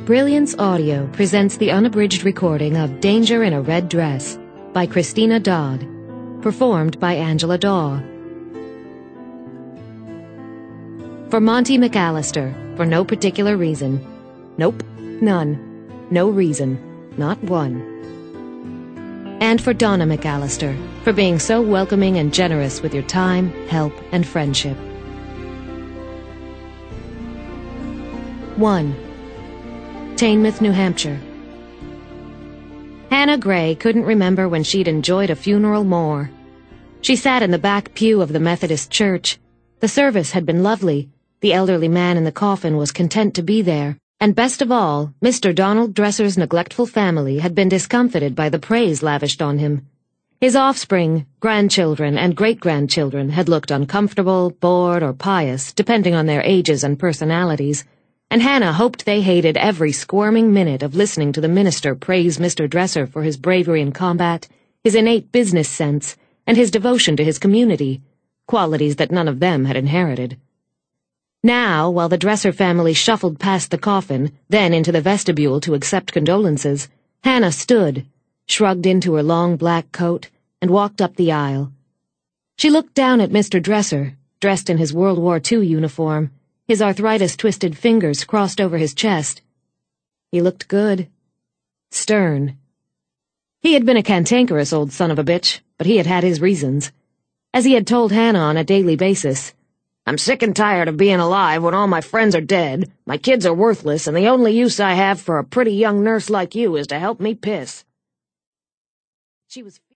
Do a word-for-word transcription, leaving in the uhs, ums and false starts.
Brilliance Audio presents the unabridged recording of Danger in a Red Dress by Christina Dodd, performed by Angela Daw. For Monty McAllister, for no particular reason. Nope, none. No reason. Not one. And for Donna McAllister, for being so welcoming and generous with your time, help, and friendship. one. Teignmouth, New Hampshire. Hannah Gray couldn't remember when she'd enjoyed a funeral more. She sat in the back pew of the Methodist church. The service had been lovely. The elderly man in the coffin was content to be there. And best of all, Mister Donald Dresser's neglectful family had been discomfited by the praise lavished on him. His offspring, grandchildren, and great-grandchildren had looked uncomfortable, bored, or pious, depending on their ages and personalities, and Hannah hoped they hated every squirming minute of listening to the minister praise Mister Dresser for his bravery in combat, his innate business sense, and his devotion to his community, qualities that none of them had inherited. Now, while the Dresser family shuffled past the coffin, then into the vestibule to accept condolences, Hannah stood, shrugged into her long black coat, and walked up the aisle. She looked down at Mister Dresser, dressed in his World War Two uniform, his arthritis-twisted fingers crossed over his chest. He looked good. Stern. He had been a cantankerous old son of a bitch, but he had had his reasons. As he had told Hannah on a daily basis, "I'm sick and tired of being alive when all my friends are dead, my kids are worthless, and the only use I have for a pretty young nurse like you is to help me piss." She was